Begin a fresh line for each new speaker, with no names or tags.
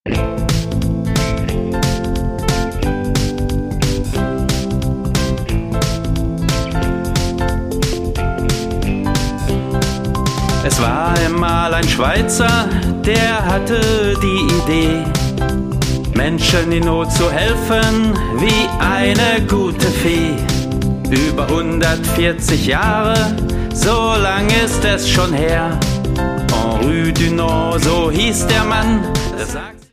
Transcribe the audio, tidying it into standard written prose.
Es war einmal ein Schweizer, der hatte die Idee, Menschen in Not zu helfen, wie eine gute Fee. Über 140 Jahre, so lang ist es schon her. Henri Dunant, so hieß der Mann, der sagt